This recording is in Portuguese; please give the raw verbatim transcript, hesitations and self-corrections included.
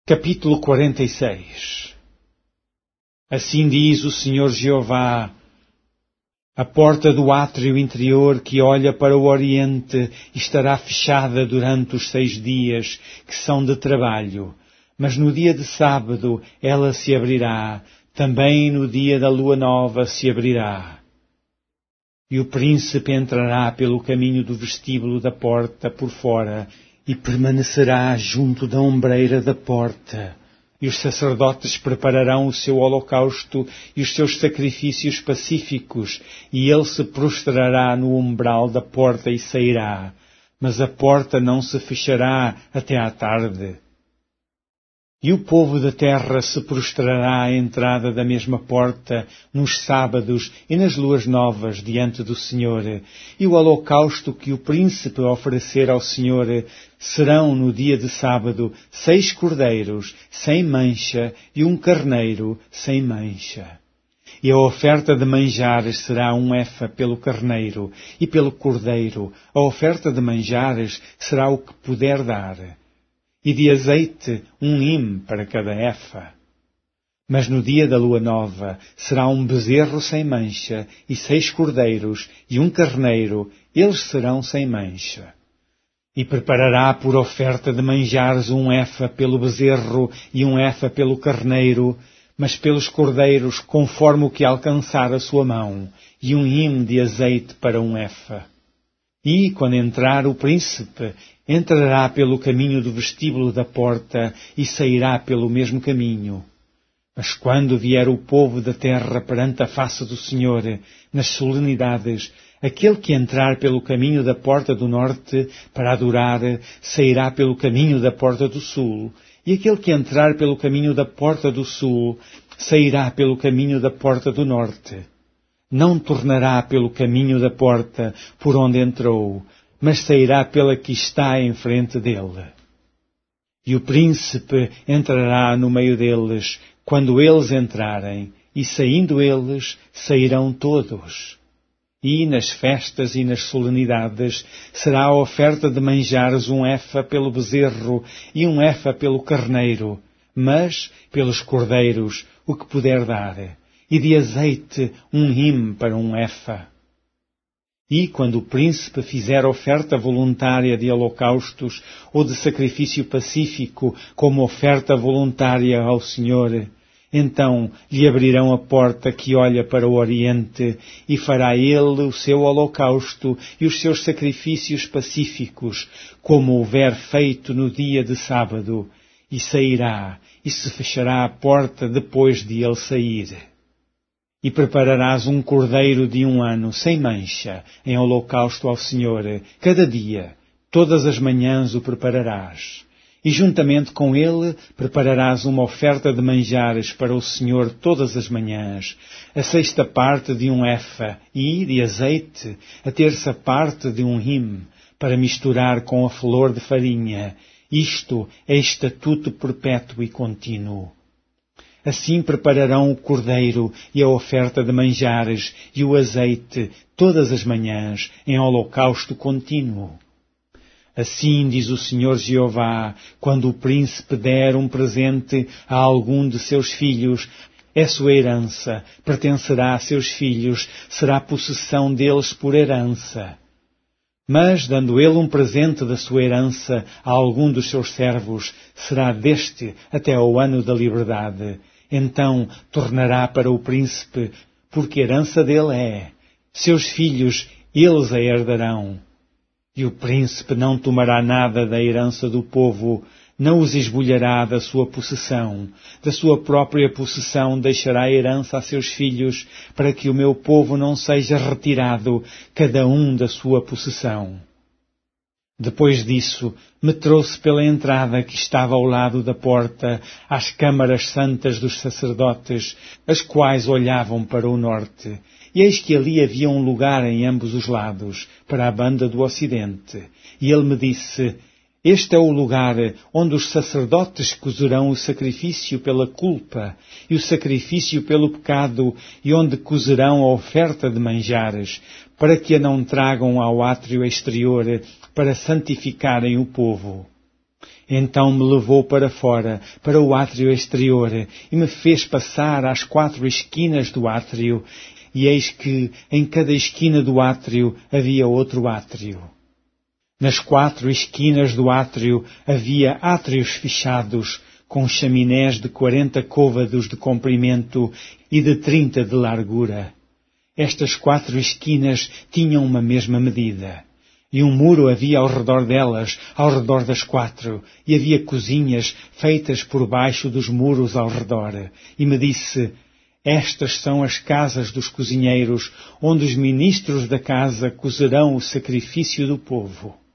Capítulo quarenta e seis. Assim diz o Senhor Jeová: a porta do átrio interior que olha para o oriente estará fechada durante os seis dias que são de trabalho, mas no dia de sábado ela se abrirá, também no dia da lua nova se abrirá. E o príncipe entrará pelo caminho do vestíbulo da porta por fora, e permanecerá junto da ombreira da porta. E os sacerdotes prepararão o seu holocausto e os seus sacrifícios pacíficos, e ele se prostrará no umbral da porta e sairá. Mas a porta não se fechará até à tarde. E o povo da terra se prostrará à entrada da mesma porta, nos sábados e nas luas novas, diante do Senhor. E o holocausto que o príncipe oferecer ao Senhor serão, no dia de sábado, seis cordeiros, sem mancha, e um carneiro, sem mancha. E a oferta de manjares será um efa pelo carneiro, e pelo cordeiro a oferta de manjares será o que puder dar. E de azeite um im para cada efa. Mas no dia da lua nova será um bezerro sem mancha, e seis cordeiros, e um carneiro, eles serão sem mancha. E preparará por oferta de manjares um efa pelo bezerro, e um efa pelo carneiro, mas pelos cordeiros conforme o que alcançar a sua mão, e um im de azeite para um efa. E, quando entrar o príncipe, entrará pelo caminho do vestíbulo da porta e sairá pelo mesmo caminho. Mas quando vier o povo da terra perante a face do Senhor, nas solenidades, aquele que entrar pelo caminho da porta do norte para adorar, sairá pelo caminho da porta do sul, e aquele que entrar pelo caminho da porta do sul, sairá pelo caminho da porta do norte. Não tornará pelo caminho da porta por onde entrou, mas sairá pela que está em frente dele. E o príncipe entrará no meio deles, quando eles entrarem, e saindo eles, sairão todos. E nas festas e nas solenidades será a oferta de manjares um efa pelo bezerro e um efa pelo carneiro, mas pelos cordeiros o que puder dar. E de azeite um im para um efa. E quando o príncipe fizer oferta voluntária de holocaustos ou de sacrifício pacífico como oferta voluntária ao Senhor, então lhe abrirão a porta que olha para o oriente e fará ele o seu holocausto e os seus sacrifícios pacíficos, como houver feito no dia de sábado, e sairá, e se fechará a porta depois de ele sair. E prepararás um cordeiro de um ano, sem mancha, em holocausto ao Senhor, cada dia, todas as manhãs o prepararás. E juntamente com ele prepararás uma oferta de manjares para o Senhor todas as manhãs, a sexta parte de um efa, e, de azeite, a terça parte de um im, para misturar com a flor de farinha. Isto é estatuto perpétuo e contínuo. Assim prepararão o cordeiro e a oferta de manjares e o azeite todas as manhãs em holocausto contínuo. Assim diz o Senhor Jeová, quando o príncipe der um presente a algum de seus filhos, é sua herança, pertencerá a seus filhos, será possessão deles por herança. Mas, dando ele um presente da sua herança a algum dos seus servos, será deste até ao ano da liberdade. Então tornará para o príncipe, porque herança dele é. Seus filhos, eles a herdarão. E o príncipe não tomará nada da herança do povo, não os esbulhará da sua possessão. Da sua própria possessão deixará a herança a seus filhos, para que o meu povo não seja retirado, cada um da sua possessão. Depois disso, me trouxe pela entrada que estava ao lado da porta, às câmaras santas dos sacerdotes, as quais olhavam para o norte. E eis que ali havia um lugar em ambos os lados, para a banda do ocidente. E ele me disse: este é o lugar onde os sacerdotes cozerão o sacrifício pela culpa e o sacrifício pelo pecado, e onde cozerão a oferta de manjares, para que a não tragam ao átrio exterior, para santificarem o povo. Então me levou para fora, para o átrio exterior, e me fez passar às quatro esquinas do átrio, e eis que em cada esquina do átrio havia outro átrio. Nas quatro esquinas do átrio havia átrios fechados, com chaminés de quarenta côvados de comprimento e de trinta de largura. Estas quatro esquinas tinham uma mesma medida. E um muro havia ao redor delas, ao redor das quatro, e havia cozinhas feitas por baixo dos muros ao redor. E me disse, estas são as casas dos cozinheiros, onde os ministros da casa cozerão o sacrifício do povo.